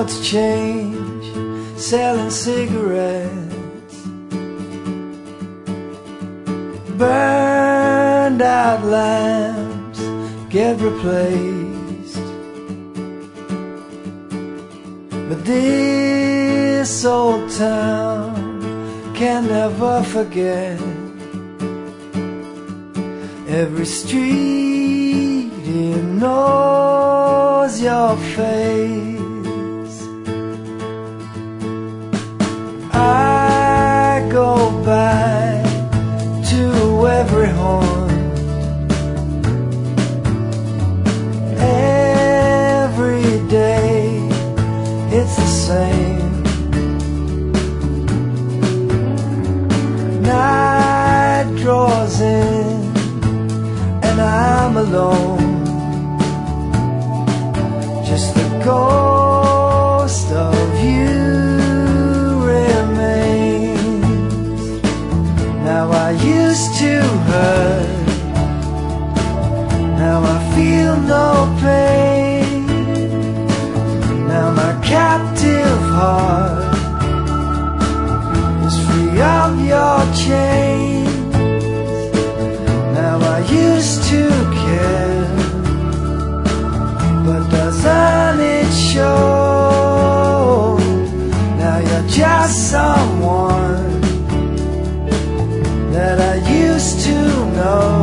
it's change, selling cigarettes. Burned out lamps get replaced, but this old town can never forget. Every street it knows your face. I go back to every haunt, every day it's the same. Night draws in and I'm alone, just the ghost of you remains. Now I used to hurt, now I feel no pain. Now my captive heart is free of your chains. Now I used to care, but doesn't it show? Now you're just someone that I used to know.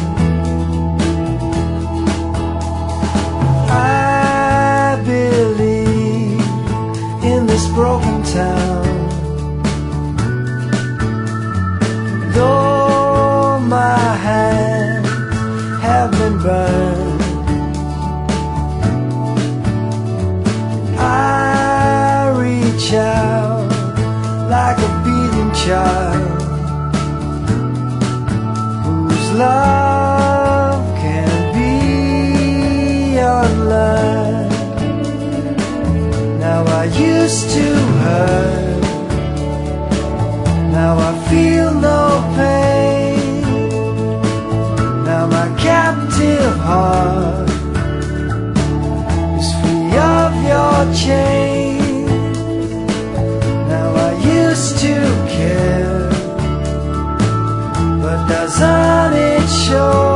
I believe in this broken town, though my hands have been burned. I reach out like a beating child whose love can be unlearned. Now I used to hurt, now I feel no pain. Now my captive heart is free of your chains. Now I used to care, but doesn't it show?